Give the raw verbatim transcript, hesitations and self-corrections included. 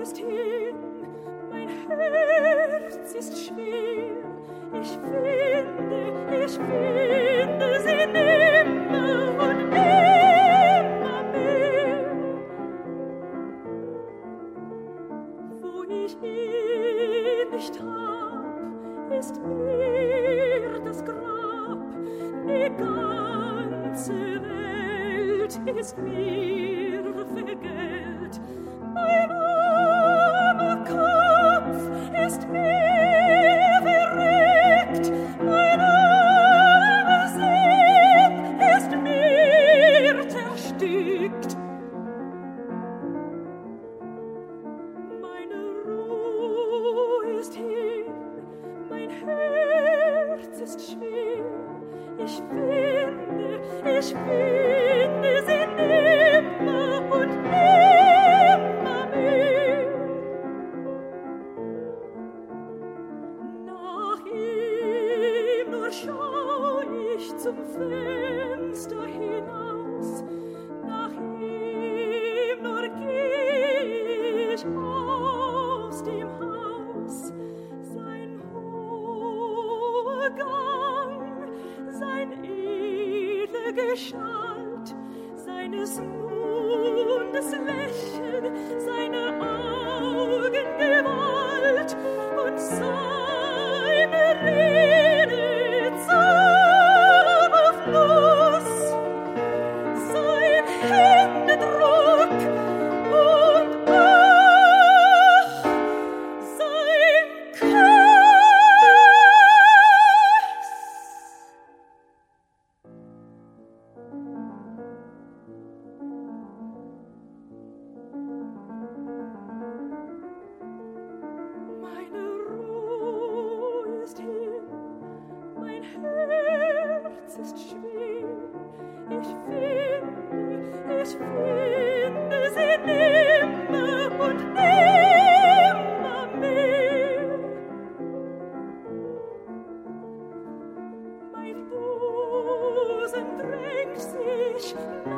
ist hin, mein Herz ist schwer. Ich finde, ich finde sie nimmer und immer mehr. Wo ich ihn nicht hab, ist er das Grab. Die ganze Welt ist mir vergällt. Mein armer Kopf ist mir verreckt. Mein armer Sinn ist mir zerstückt. Meine Ruhe ist hin, mein Herz ist schwer. Ich finde, ich finde sie nimmer und nimmer mehr. Nach ihm nur schau ich zum Fenster hinaus, nach ihm nur geh ich aus dem Haus. Sein hoher Gang, sein edle Gestalt, seines Mundes Lächeln, seine Augen Gewalt und seine Rede Zauberfluss, sein Händedruck und ach, sein Kuss. Meine Ruhe ist hin, mein Herz ist schwer. Ich finde, ich finde sie nimmer und nimmer mehr. Mein Busen drängt sich